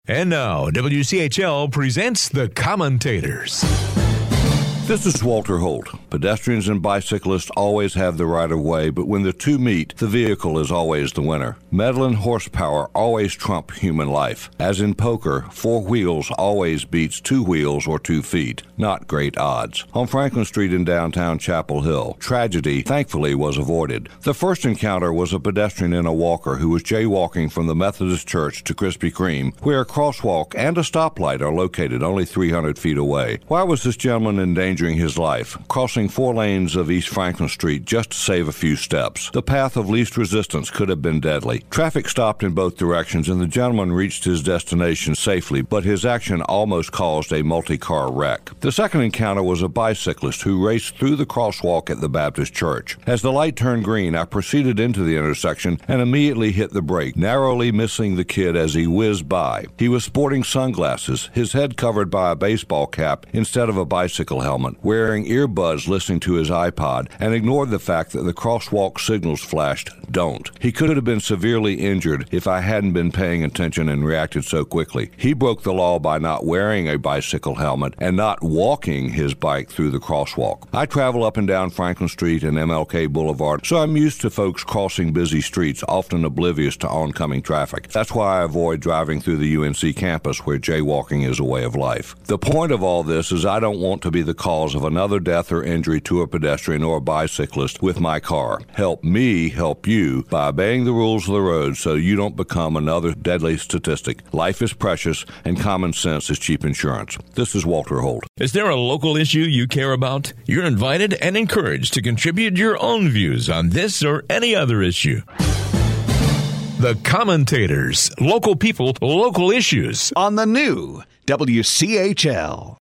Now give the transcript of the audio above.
And now, WCHL presents The Commentators. This is Walter Holt. Pedestrians and bicyclists always have the right of way, but when the two meet, the vehicle is always the winner. Metal and horsepower always trump human life. As in poker, 4 wheels always beats 2 wheels or 2 feet. Not great odds. On Franklin Street in downtown Chapel Hill, tragedy, thankfully, was avoided. The first encounter was a pedestrian and a walker who was jaywalking from the Methodist Church to Krispy Kreme, where a crosswalk and a stoplight are located only 300 feet away. Why was this gentleman endangering his life, crossing 4 lanes of East Franklin Street just to save a few steps? The path of least resistance could have been deadly. Traffic stopped in both directions and the gentleman reached his destination safely, but his action almost caused a multi-car wreck. The second encounter was a bicyclist who raced through the crosswalk at the Baptist Church. As the light turned green, I proceeded into the intersection and immediately hit the brake, narrowly missing the kid as he whizzed by. He was sporting sunglasses, his head covered by a baseball cap instead of a bicycle helmet, wearing earbuds listening to his iPod, and ignored the fact that the crosswalk signals flashed, "Don't." He could have been severely injured if I hadn't been paying attention and reacted so quickly. He broke the law by not wearing a bicycle helmet and not walking his bike through the crosswalk. I travel up and down Franklin Street and MLK Boulevard, so I'm used to folks crossing busy streets, often oblivious to oncoming traffic. That's why I avoid driving through the UNC campus, where jaywalking is a way of life. The point of all this is I don't want to be the cause of another death or injury to a pedestrian or a bicyclist with my car. Help me help you by obeying the rules of the road so you don't become another deadly statistic. Life is precious and common sense is cheap insurance. This is Walter Holt. Is there a local issue you care about? You're invited and encouraged to contribute your own views on this or any other issue. The Commentators. Local people, local issues. On the new WCHL.